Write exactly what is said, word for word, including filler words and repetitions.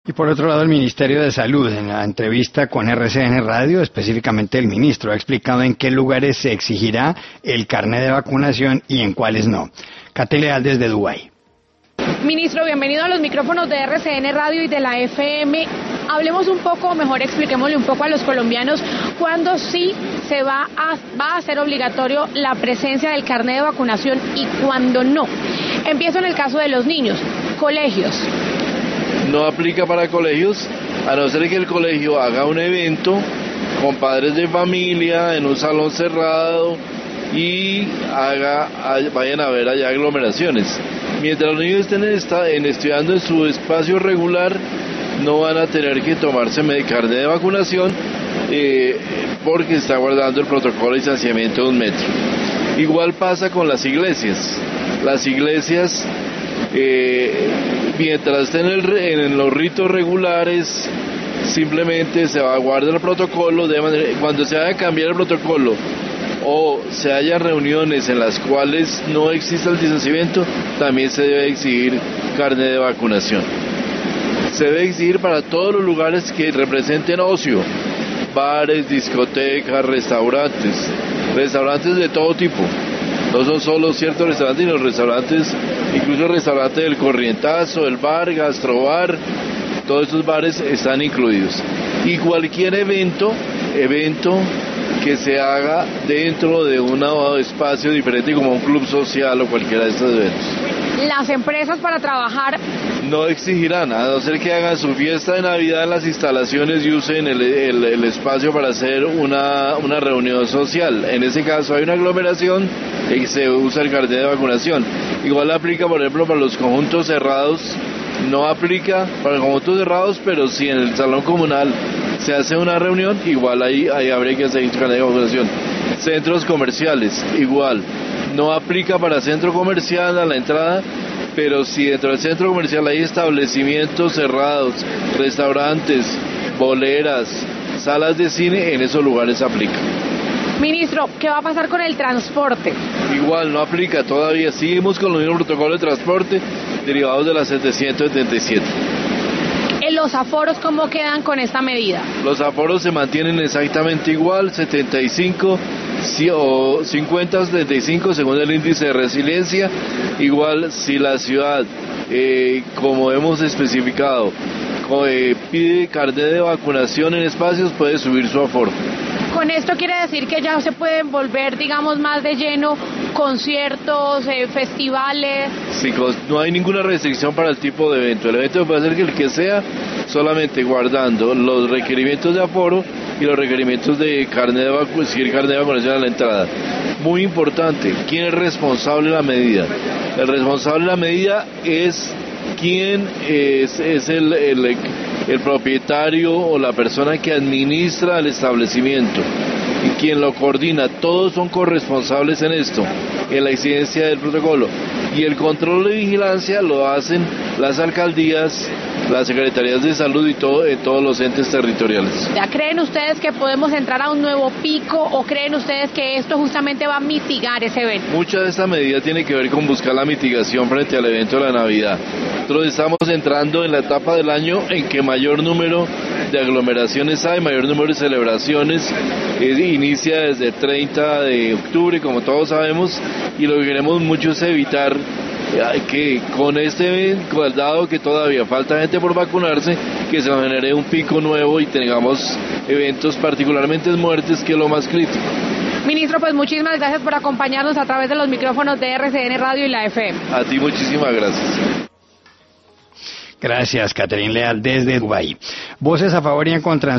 Y por otro lado, el Ministerio de Salud, en la entrevista con R C N Radio, específicamente el ministro, ha explicado en qué lugares se exigirá el carnet de vacunación y en cuáles no. Cate Leal desde Dubái. Ministro, bienvenido a los micrófonos de R C N Radio y de la F M. Hablemos un poco, o mejor expliquémosle un poco a los colombianos cuándo sí se va a, va a ser obligatorio la presencia del carnet de vacunación y cuándo no. Empiezo en el caso de los niños, colegios. No aplica para colegios, a no ser que el colegio haga un evento con padres de familia en un salón cerrado y haga, vayan a ver allá aglomeraciones. Mientras los niños estén en, estudiando en su espacio regular, no van a tener que tomarse carnet de vacunación eh, porque está guardando el protocolo de distanciamiento de un metro. Igual pasa con las iglesias. Las iglesias, eh, mientras estén en, el, en los ritos regulares, simplemente se va a guardar el protocolo. De manera, cuando se vaya a cambiar el protocolo o se haya reuniones en las cuales no exista el distanciamiento, también se debe exigir carnet de vacunación. Se debe exigir para todos los lugares que representen ocio, bares, discotecas, restaurantes, restaurantes de todo tipo. No son solo ciertos restaurantes, sino restaurantes, incluso el restaurante del Corrientazo, el bar, Gastrobar, todos estos bares están incluidos. Y cualquier evento, evento que se haga dentro de un espacio diferente como un club social o cualquiera de estos eventos. Las empresas para trabajar no exigirán, a no ser que hagan su fiesta de Navidad en las instalaciones y usen el, el, el espacio para hacer una, una reunión social. En ese caso hay una aglomeración y se usa el carnet de vacunación. Igual aplica, por ejemplo, para los conjuntos cerrados, no aplica para los conjuntos cerrados, pero si en el salón comunal se hace una reunión, igual ahí, ahí habría que hacer carnet de vacunación. Centros comerciales, igual. No aplica para centro comercial a la entrada, pero si dentro del centro comercial hay establecimientos cerrados, restaurantes, boleras, salas de cine, en esos lugares aplica. Ministro, ¿qué va a pasar con el transporte? Igual, no aplica todavía. Seguimos con los mismos protocolos de transporte derivados de la setecientos setenta y siete. ¿En los aforos cómo quedan con esta medida? Los aforos se mantienen exactamente igual, setenta y cinco o cincuenta a setenta y cinco según el índice de resiliencia. Igual si la ciudad, eh, como hemos especificado, eh, pide carnet de vacunación en espacios, puede subir su aforo. Con esto quiere decir que ya se pueden volver, digamos, más de lleno conciertos, eh, festivales. Sí, no hay ninguna restricción para el tipo de evento. El evento puede ser que el que sea, solamente guardando los requerimientos de aforo y los requerimientos de carnet de vacunación, carnet de vacunación a la entrada. Muy importante, ¿quién es responsable de la medida? El responsable de la medida es quien es, es el, el, el propietario o la persona que administra el establecimiento y quien lo coordina. Todos son corresponsables en esto, en la exigencia del protocolo. Y el control de vigilancia lo hacen las alcaldías, las secretarías de salud y todo, en todos los entes territoriales. ¿Ya creen ustedes que podemos entrar a un nuevo pico o creen ustedes que esto justamente va a mitigar ese evento? Mucha de esta medida tiene que ver con buscar la mitigación frente al evento de la Navidad. Nosotros estamos entrando en la etapa del año en que mayor número de aglomeraciones hay, mayor número de celebraciones, eh, inicia desde treinta de octubre, como todos sabemos, y lo que queremos mucho es evitar que con este, dado que todavía falta gente por vacunarse, que se genere un pico nuevo y tengamos eventos, particularmente muertes, que es lo más crítico. Ministro, pues muchísimas gracias por acompañarnos a través de los micrófonos de R C N Radio y la F M. A ti muchísimas gracias. Gracias, Catherine Leal desde Dubái. Voces a favor y en contra.